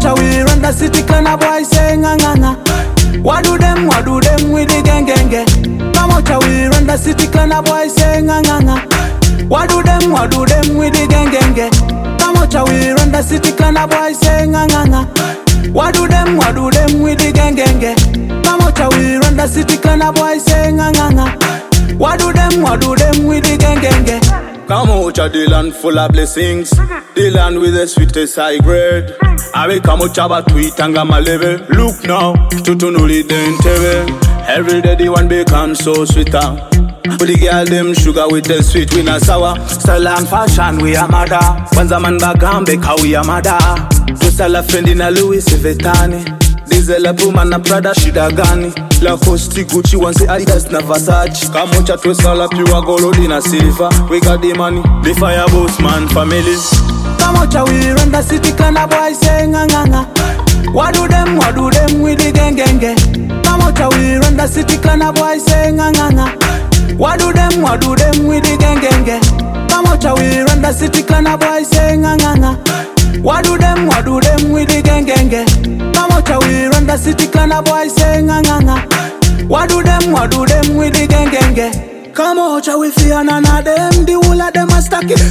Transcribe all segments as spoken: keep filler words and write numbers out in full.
Kamocha we run the city, can a boy say nganga. What do them, what do them with the gang gang gang? Kamocha we run the city, can a boy say nganga. What do them, what do them with the gang gang gang? Kamocha we run the city, can a boy say nganga. What do them, what do them with the gang gang gang? Kamocha we run the city, can a boy say nganga. What do them, what do them with the gang gang gang? Kamocha the land full of blessings, the land with the sweetest high grade. I will Kamocha ba tweet and my level. Look now, tutunuli denteve. Every day the one become so sweeter. But the girl them sugar with the sweet, we not sour. Style and fashion we are mother. Wanza man bagambe ka we are mother. Just a la friend in a Louis Vuitton. Diesel a Puma na Prada shida gani. La Costi Gucci one say Adidas na Versace. Kamocha twist all up you a gold in a silver. We got the money, the fire boss man family. Kamocha we run the city, can a boy say nganga. What do them, what do them with the gang gang gang? Kamocha we run the city, can a boy say nganga. What do them, what do them with the gang gang gang? Kamocha we run the city, can a boy say nganga. What do them, what do them with the gang gang gang? Kamocha we run the city, can a boy say nganga. What do them, what do them with the gang gang gang? Kamocha we fear none of them, the whole of them a stack it.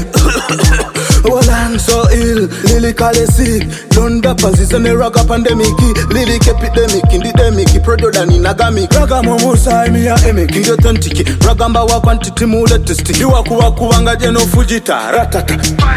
Well, I'm so ill, Lily call it sick. Don't the position a rock up pandemic. Lily kept it demic, in the demic, product and in Nagami. Ragamomo sai mi ya emeki, yo tantiki. Ragamba wa quantity mule testi. Iwaku waku wanga jeno fujita, ratata.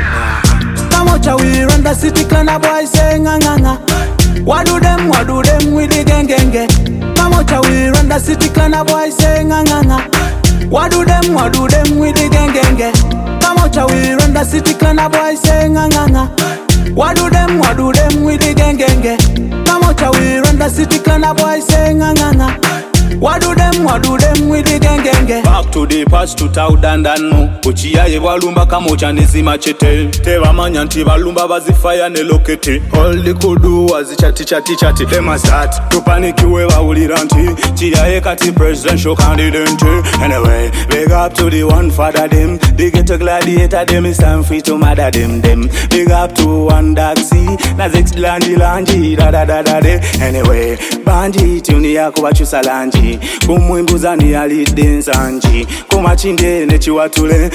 Kamocha we run the city, can a boy say nganga. What do them, what do them with the gang gang gang? Kamocha we run the city, can a boy say nganga. What do them, what do them with the gang gang gang? Kamocha we run the city, can a boy say nganga. What do them, what do them with the gang gang gang? Kamocha we run the city, can a boy say nganga. What do them, what do them with the gang gang gang? Back to the past two thousand and no. Uchiya ye balumba Kamocha nizima chete. Teva manya nti balumba bazifaya ne lokete. All the kudu wazi chati chati chati. Them a start to panic you ever uliranti. Chiya ye kati presidential candidate. Anyway, big up to the one father them. They get a gladiator them, it's time free to murder them them. Big up to one taxi. Na six lanji lanji da da da da de. Anyway, banji tuni yako wachusa lanji. Kumwimbuzani alidensanji. Kumachinde nechiwatule.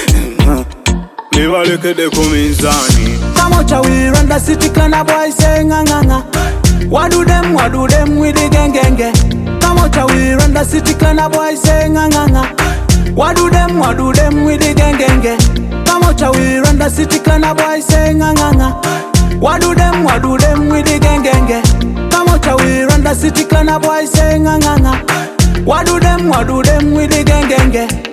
Never look at the kuminzani. Kamocha we run the city, can a boy say nganga. What do them, what do them with the gang gang gang? Kamocha we run the city, can a boy say nganga. What do them, what do them with the gang gang gang? Kamocha we run the city, can a boy say nganga. What do them, what do them with the gang gang gang? Kamocha we run the city, can a boy say nganga. What do them, what do them with the gang gang gang?